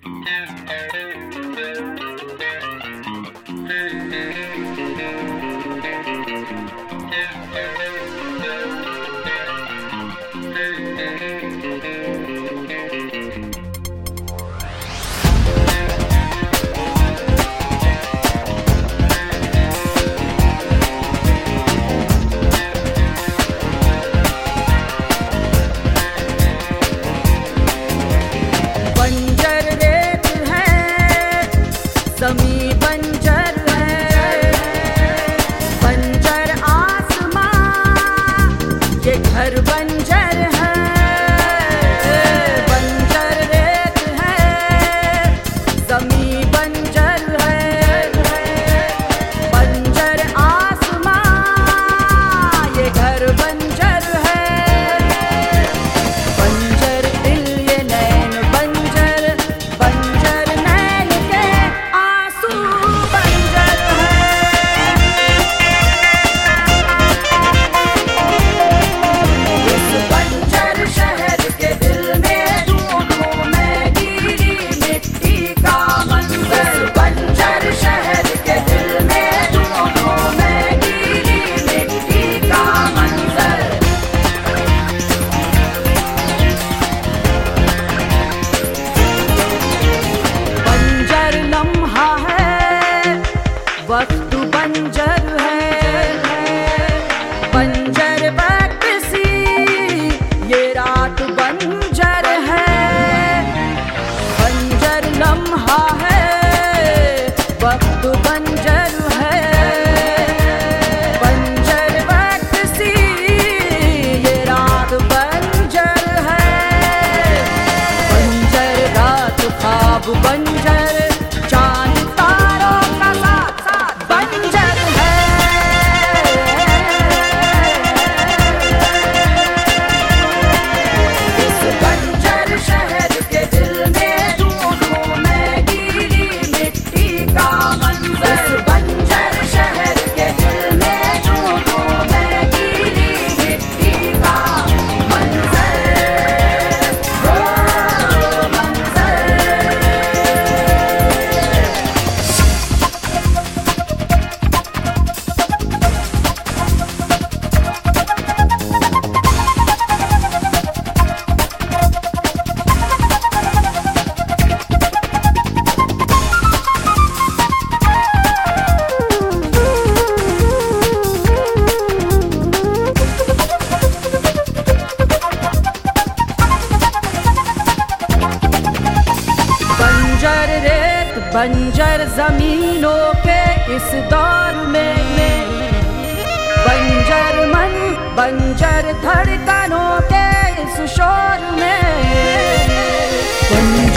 ज़मीं बंजर है, बंजर आसमां, ये घर बंजर है। बंजर रेत है, ज़मीं बंजर है, बंजर आसमां, ये घर बंजर है। बंजर दिल ये नैन बंजर, बंजर नैन के आंसू बंजर है। इस बंजर शहर के दिल में ढूंढूं मैं गीली मिट्टी का मंजर। बंजर शहर के दिल में ढूंढूं मैं गीली मिट्टी का मंजर। बंजर लम्हा है, वक्त बंजर है, बंजर वक्त सी, ये रात बंजर है। बंजर लम्हा है, वक्त बंजर है, बंजर वक्त सी, ये रात बंजर है। बंजर रात ख्वाब बंजर, चांद तारों का साथ साथ बंजर है। इस बंजर शहर के दिल में ढूंढूं मैं गीली मिट्टी का मंजर। इस बंजर शहर के दिल में ढूंढूं मैं गीली मिट्टी का मंजर। ओ मंजर। बंजर रेत बंजर जमीनों के इस दौर में, बंजर मन बंजर धड़कनों के इस शोर में।